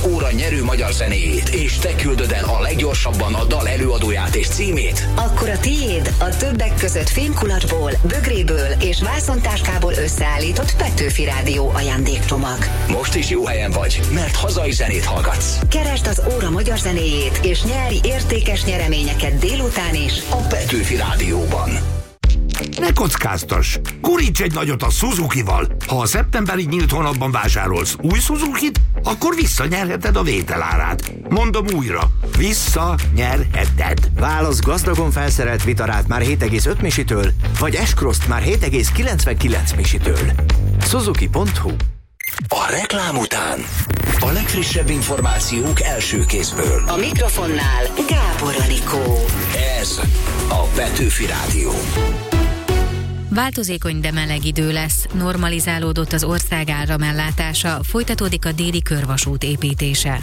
óra nyerő magyar zenéjét, és te küldöd el a leggyorsabban a dal előadóját és címét, akkor a tiéd a többek között fémkulacsból, bögréből és vászontáskából összeállított Petőfi Rádió ajándékcsomag. Most is jó helyen vagy, mert hazai zenét hallgatsz. Keresd az óra magyar zenéjét, és nyerj értékes nyereményeket délután is A Petőfi Rádióban. Ne kockáztass! Guríts egy nagyot a Suzuki-val! Ha a szeptemberi nyílt hónapban vásárolsz új Suzukit, akkor visszanyerheted a vételárát. Mondom újra, visszanyerheted. Válasz gazdagon felszerelt Vitarát már 7,5 misitől, vagy S-Cross-t már 7,99 misitől. Suzuki.hu. A reklám után a legfrissebb információk első kézből. A mikrofonnál Gábor Anikó. Ez a Petőfi Rádió. Változékony, de meleg idő lesz, normalizálódott az ország áramellátása, folytatódik a déli körvasút építése.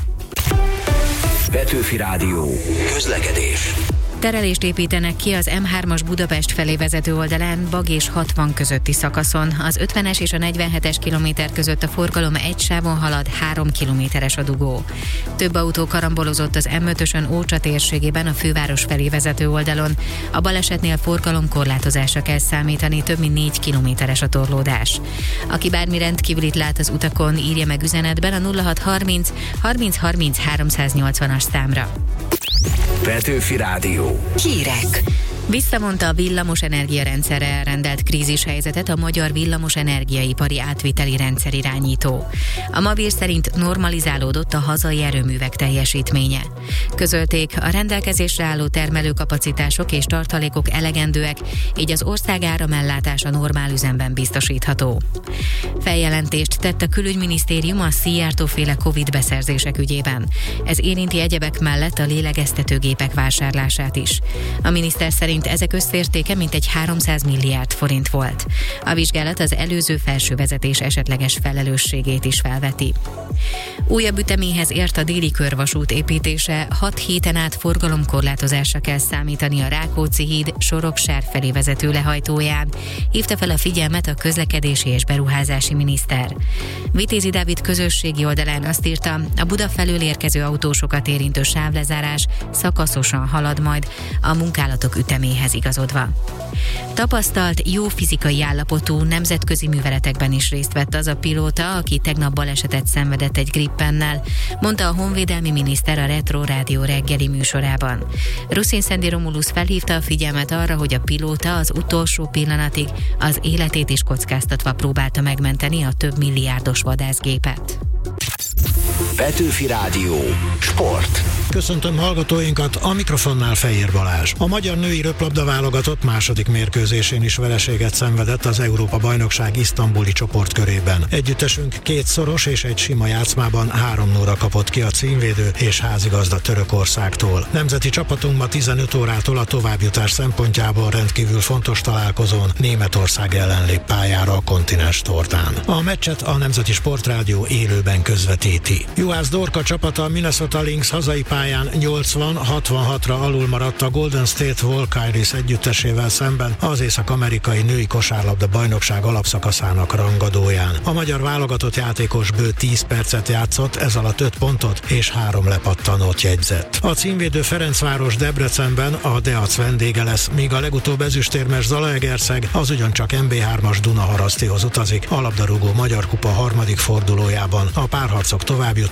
Petőfi Rádió. Közlekedés. Terelést építenek ki az M3-as Budapest felé vezető oldalán Bag és 60 közötti szakaszon. Az 50-es és a 47-es kilométer között a forgalom egy sávon halad, 3 kilométeres a dugó. Több autó karambolozott az M5-ösön Ócsa térségében a főváros felé vezető oldalon. A balesetnél forgalomkorlátozásra kell számítani, több mint 4 kilométeres a torlódás. Aki bármi rendkívülit lát az utakon, írja meg üzenetben a 0630 30 30 380-as számra. Petőfi Rádió. Hírek. Visszavonta a villamos energiarendszerre elrendelt krízishelyzetet a Magyar Villamos Energiaipari Átviteli Rendszerirányító. A Mavír szerint normalizálódott a hazai erőművek teljesítménye. Közölték, a rendelkezésre álló termelőkapacitások és tartalékok elegendőek, így az ország áramellátása normál üzemben biztosítható. Feljelentést tett a Külügyminisztérium a Szijjártó-féle Covid beszerzések ügyében. Ez érinti egyebek mellett a lélegeztetőgépek vásárlását is. A miniszter szerint ezek összértéke mintegy 300 milliárd forint volt. A vizsgálat az előző felső vezetés esetleges felelősségét is felveti. Újabb üteméhez ért a déli körvasút építése, 6 héten át forgalomkorlátozásra kell számítani a Rákóczi híd Soroksár felé vezető lehajtóján, hívta fel a figyelmet a közlekedési és beruházási miniszter. Vitézi Dávid közösségi oldalán azt írta, a Buda felől érkező autósokat érintő sávlezárás szakaszosan halad majd, a munkálatok üteméhez igazodva. Tapasztalt, jó fizikai állapotú, nemzetközi műveletekben is részt vett az a pilóta, aki tegnap balesetet szenvedett egy Grippennel, mondta a honvédelmi miniszter a Retro Rádió reggeli műsorában. Ruszin Szendi Romulusz felhívta a figyelmet arra, hogy a pilóta az utolsó pillanatig az életét is kockáztatva próbálta megmenteni a több milliárdos vadászgépet. Petőfi Rádió. Sport. Köszöntöm hallgatóinkat, a mikrofonnál Fejér Balázs. A magyar női röplabda válogatott második mérkőzésén is vereséget szenvedett az Európa-bajnokság isztambuli csoportkörében. Együttesünk 2 szoros és egy sima játszmában 3-0-ra kapott ki a címvédő és házigazda Törökországtól. Nemzeti csapatunk ma 15 órától a továbbjutás szempontjából rendkívül fontos találkozón Németország ellen lép pályára a kontinens tornán. A meccset a Nemzeti Sportrádió élőben közvetíti. Juhász Dorka csapata a Minnesota Lynx hazai pályán 80-66-ra alul maradt a Golden State Volcaris együttesével szemben az észak-amerikai női kosárlabda bajnokság alapszakaszának rangadóján. A magyar válogatott játékos bő 10 percet játszott, ez alatt 5 pontot és 3 lepattanót jegyzett. A címvédő Ferencváros Debrecenben a Deac vendége lesz, míg a legutóbb ezüstérmes Zalaegerszeg az ugyancsak MB3-as Dunaharasztihoz utazik a labdarúgó Magyar Kupa harmadik fordulójában. A párharcok továbbjutnak